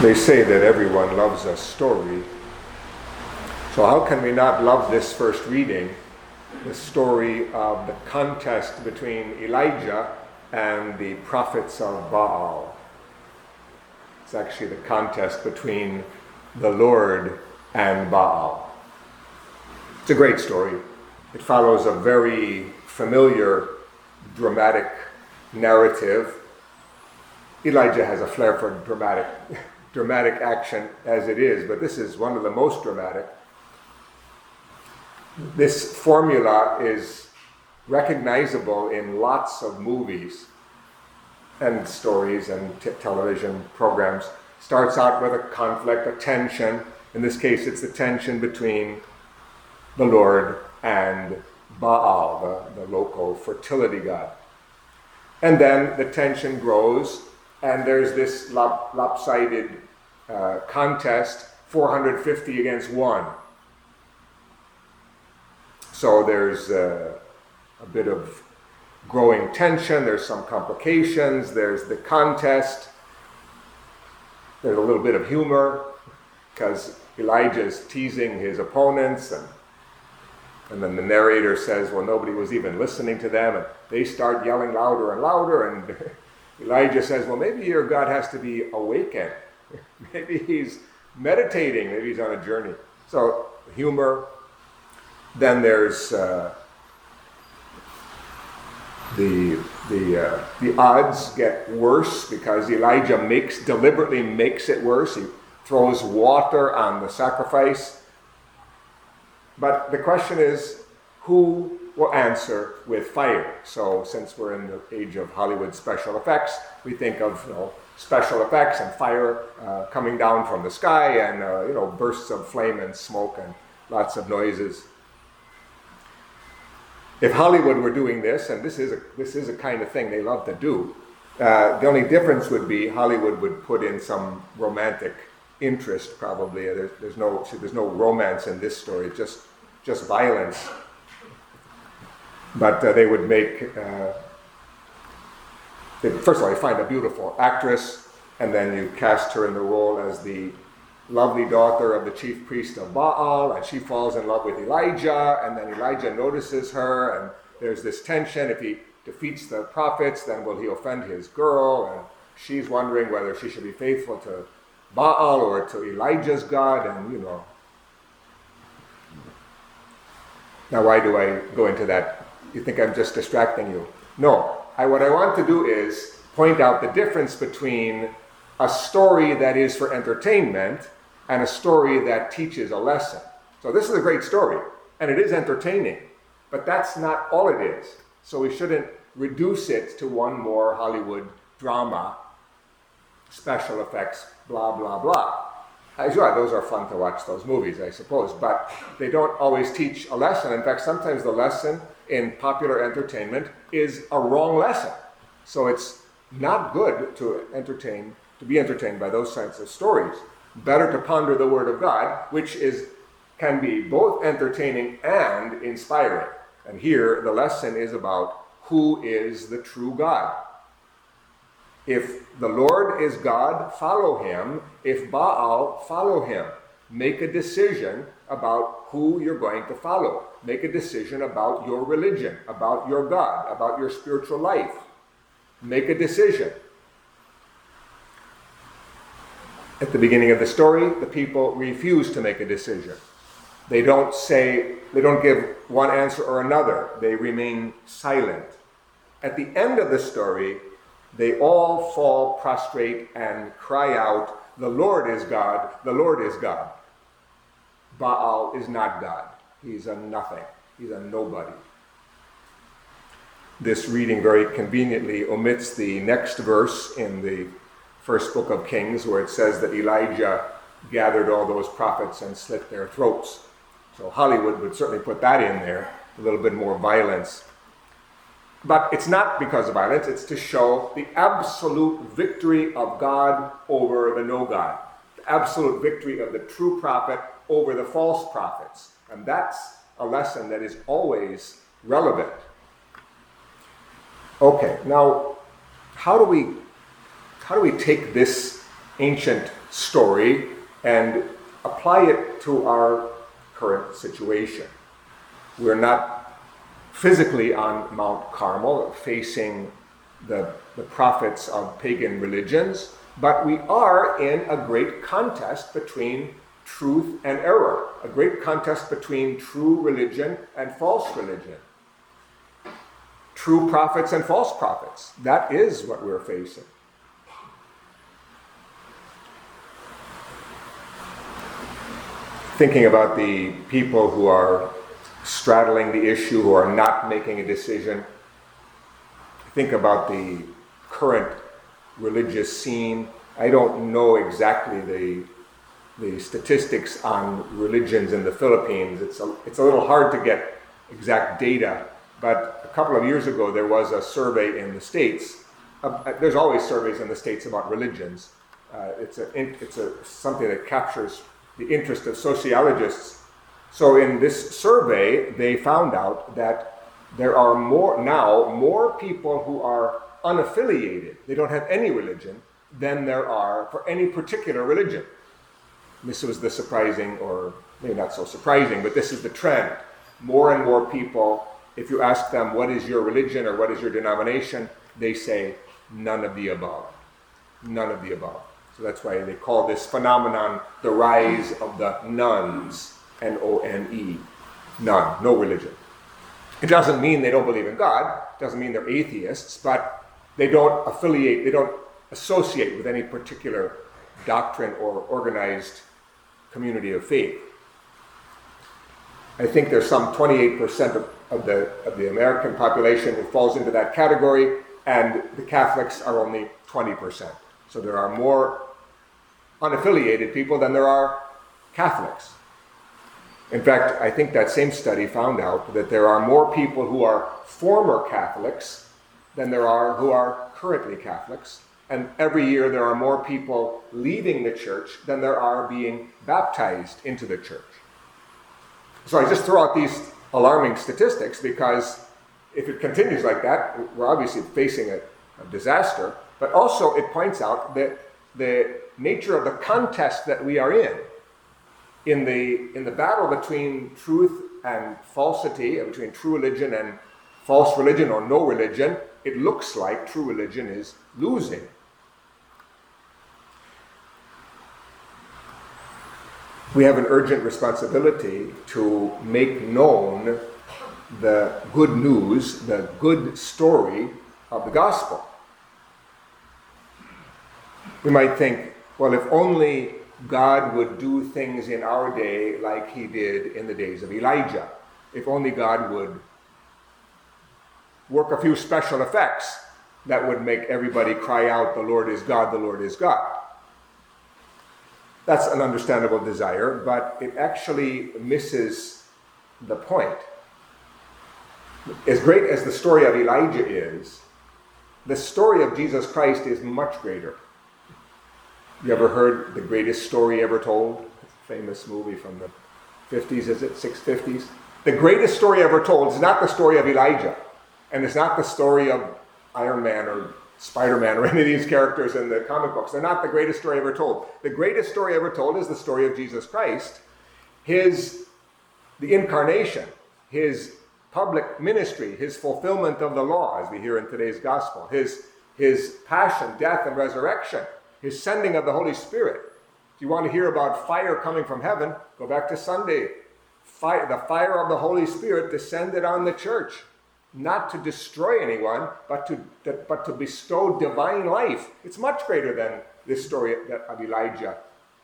They say that everyone loves a story. So how can we not love this first reading, the story of the contest between Elijah and the prophets of Baal? It's actually the contest between the Lord and Baal. It's a great story. It follows a very familiar, dramatic narrative. Elijah has a flair for dramatic action as it is, but this is one of the most dramatic. This formula is recognizable in lots of movies and stories and television programs. Starts out with a conflict, a tension. In this case, it's the tension between the Lord and Baal, the local fertility god. And then the tension grows, and there's this lopsided contest, 450 against 1. So there's a bit of growing tension, there's some complications, there's the contest, there's a little bit of humor, because Elijah's teasing his opponents, and then the narrator says, well, nobody was even listening to them, and they start yelling louder and louder, and Elijah says, well, maybe your God has to be awakened. Maybe he's meditating, maybe he's on a journey. So humor. Then there's the odds get worse because Elijah deliberately makes it worse. He throws water on the sacrifice. But the question is, who will answer with fire? So since we're in the age of Hollywood special effects, we think of special effects and fire coming down from the sky and bursts of flame and smoke and lots of noises. If Hollywood were doing this, and this is a kind of thing they love to do, the only difference would be Hollywood would put in some romantic interest. Probably there's no romance in this story, just violence. But they would make first of all, you find a beautiful actress, and then you cast her in the role as the lovely daughter of the chief priest of Baal, and she falls in love with Elijah, and then Elijah notices her, and there's this tension. If he defeats the prophets, then will he offend his girl? And she's wondering whether she should be faithful to Baal or to Elijah's God, and Now, why do I go into that? You think I'm just distracting you? No. What I want to do is point out the difference between a story that is for entertainment and a story that teaches a lesson. So this is a great story, and it is entertaining, but that's not all it is. So we shouldn't reduce it to one more Hollywood drama, special effects, blah, blah, blah. Sure, those are fun to watch, those movies, I suppose, but they don't always teach a lesson. In fact, sometimes the lesson in popular entertainment is a wrong lesson. So it's not good to be entertained by those kinds of stories. Better to ponder the Word of God, which can be both entertaining and inspiring. And here, the lesson is about who is the true God. If the Lord is God, follow him. If Baal, follow him. Make a decision about who you're going to follow. Make a decision about your religion, about your God, about your spiritual life. Make a decision. At the beginning of the story, the people refuse to make a decision. They don't give one answer or another. They remain silent. At the end of the story, they all fall prostrate and cry out, the Lord is God, the Lord is God. Baal is not God. He's a nothing. He's a nobody. This reading very conveniently omits the next verse in the first book of Kings, where it says that Elijah gathered all those prophets and slit their throats. So Hollywood would certainly put that in there, a little bit more violence. But it's not because of violence, it's to show the absolute victory of God over the no God. The absolute victory of the true prophet over the false prophets. And that's a lesson that is always relevant. Okay, now how do we take this ancient story and apply it to our current situation. We're not physically on Mount Carmel facing the prophets of pagan religions, but we are in a great contest between truth and error, a great contest between true religion and false religion. True prophets and false prophets. That is what we're facing. Thinking about the people who are straddling the issue, who are not making a decision. Think about the current religious scene. I don't know exactly the statistics on religions in the Philippines. It's a little hard to get exact data, but a couple of years ago there was a survey in the States. There's always surveys in the States about religions. It's something that captures the interest of sociologists. So in this survey, they found out that there are more people who are unaffiliated, they don't have any religion, than there are for any particular religion. This was the surprising, or maybe not so surprising, but this is the trend. More and more people, if you ask them, what is your religion or what is your denomination, they say, none of the above. None of the above. So that's why they call this phenomenon the rise of the nones, N-O-N-E. None, no religion. It doesn't mean they don't believe in God, it doesn't mean they're atheists, but they don't affiliate, they don't associate with any particular doctrine or organized community of faith. I think there's some 28% of the American population who falls into that category, and the Catholics are only 20%. So there are more unaffiliated people than there are Catholics. In fact, I think that same study found out that there are more people who are former Catholics than there are who are currently Catholics. And every year there are more people leaving the church than there are being baptized into the church. So I just throw out these alarming statistics because if it continues like that, we're obviously facing a disaster. But also it points out that the nature of the contest that we are in the battle between truth and falsity, between true religion and false religion or no religion, it looks like true religion is losing. We have an urgent responsibility to make known the good news, the good story of the gospel. We might think, well, if only God would do things in our day like he did in the days of Elijah. If only God would work a few special effects that would make everybody cry out, the Lord is God, the Lord is God. That's an understandable desire, but it actually misses the point. As great as the story of Elijah is, the story of Jesus Christ is much greater. You ever heard The Greatest Story Ever Told? Famous movie from the 50s, is it? 650s? The greatest story ever told is not the story of Elijah. And it's not the story of Iron Man or Spider-Man or any of these characters in the comic books. They're not the greatest story ever told. The greatest story ever told is the story of Jesus Christ. The incarnation, his public ministry, his fulfillment of the law, as we hear in today's gospel, his passion, death, and resurrection, his sending of the Holy Spirit. If you want to hear about fire coming from heaven, go back to Sunday. The fire of the Holy Spirit descended on the church, not to destroy anyone, but to bestow divine life. It's much greater than this story of Elijah,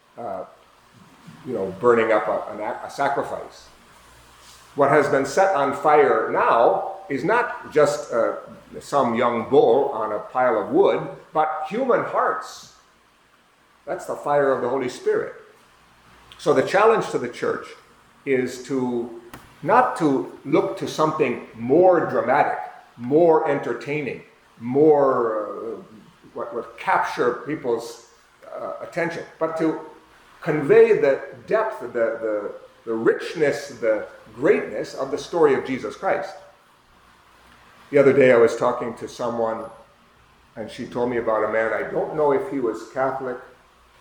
burning up a sacrifice. What has been set on fire now is not just some young bull on a pile of wood, but human hearts. That's the fire of the Holy Spirit. So the challenge to the church is not to look to something more dramatic, more entertaining, more what would capture people's attention, but to convey the depth, the richness, the greatness of the story of Jesus Christ. The other day I was talking to someone, and she told me about a man. I don't know if he was Catholic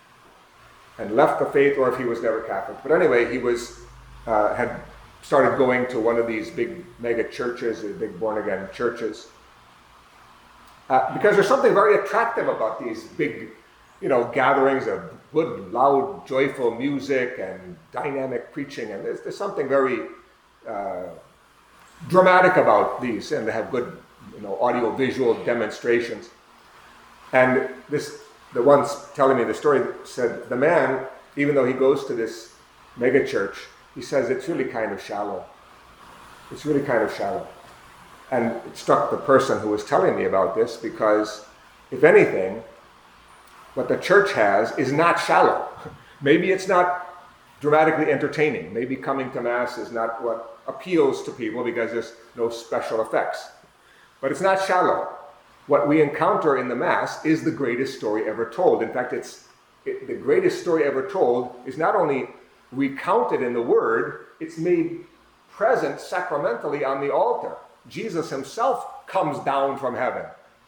and left the faith, or if he was never Catholic. But anyway, he had started going to one of these big mega churches, big born-again churches, because there's something very attractive about these big, gatherings of good, loud, joyful music and dynamic preaching, and there's something very dramatic about these, and they have good, audio-visual demonstrations. And the ones telling me the story said the man, even though he goes to this mega church, he says it's really kind of shallow. It's really kind of shallow. And it struck the person who was telling me about this, because if anything, what the church has is not shallow. Maybe it's not dramatically entertaining. Maybe coming to Mass is not what appeals to people because there's no special effects. But it's not shallow. What we encounter in the Mass is the greatest story ever told. In fact, the greatest story ever told is not only recounted in the Word, it's made present sacramentally on the altar. Jesus himself comes down from heaven.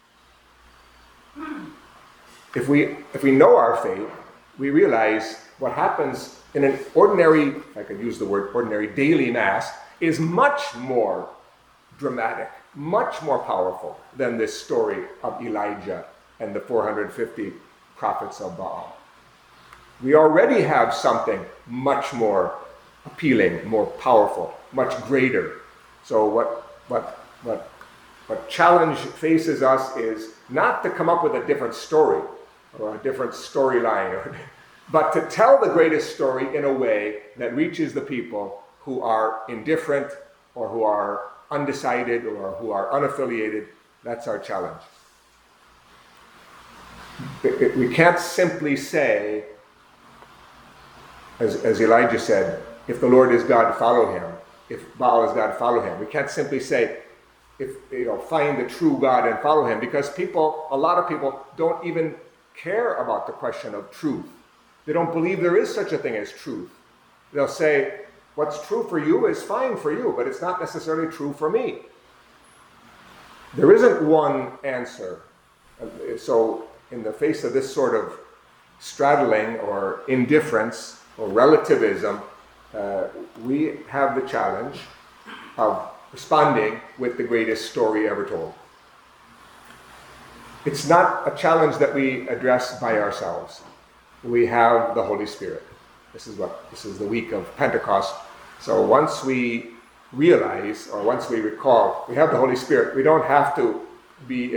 If we know our faith, we realize what happens in an ordinary, if I could use the word ordinary, daily Mass, is much more dramatic, much more powerful than this story of Elijah and the 450 prophets of Baal. We already have something much more appealing, more powerful, much greater. So what challenge faces us is not to come up with a different story or a different storyline, but to tell the greatest story in a way that reaches the people who are indifferent or who are undecided or who are unaffiliated. That's our challenge. We can't simply say, as Elijah said, if the Lord is God, follow him. If Baal is God, follow him. We can't simply say, find the true God and follow him, because a lot of people don't even care about the question of truth. They don't believe there is such a thing as truth. They'll say, what's true for you is fine for you, but it's not necessarily true for me. There isn't one answer. So in the face of this sort of straddling or indifference or relativism, we have the challenge of responding with the greatest story ever told. It's not a challenge that we address by ourselves. We have the Holy Spirit. This is the week of Pentecost. So once we realize, or once we recall, we have the Holy Spirit, we don't have to be,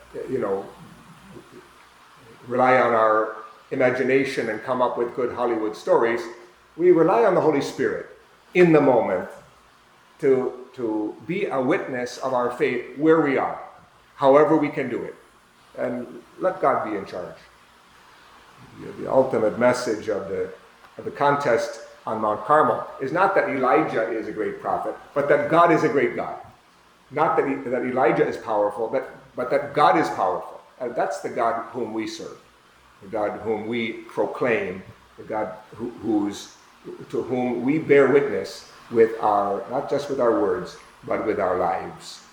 rely on our imagination and come up with good Hollywood stories. We rely on the Holy Spirit in the moment to be a witness of our faith where we are, however we can do it. And let God be in charge. The ultimate message of the contest on Mount Carmel is not that Elijah is a great prophet, but that God is a great God. Not that Elijah is powerful, but that God is powerful. And that's the God whom we serve, the God whom we proclaim, the God to whom we bear witness with not just with our words, but with our lives.